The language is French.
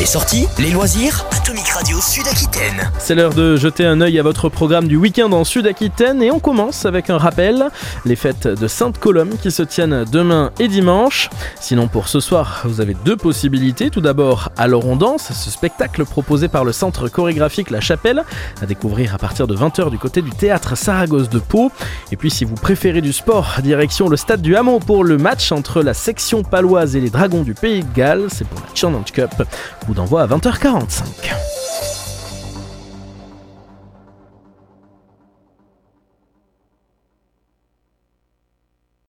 Les sorties, les loisirs, Atomic Radio Sud-Aquitaine. C'est l'heure de jeter un œil à votre programme du week-end en Sud-Aquitaine et on commence avec un rappel, les fêtes de Sainte-Colombe qui se tiennent demain et dimanche. Sinon pour ce soir, vous avez deux possibilités. Tout d'abord, Alors on danse, ce spectacle proposé par le centre chorégraphique La Chapelle, à découvrir à partir de 20h du côté du théâtre Saragosse de Pau. Et puis si vous préférez du sport, direction le stade du Hameau pour le match entre la section paloise et les Dragons du Pays de Galles. C'est pour la Challenge Cup. Coup d'envoi à 20h45.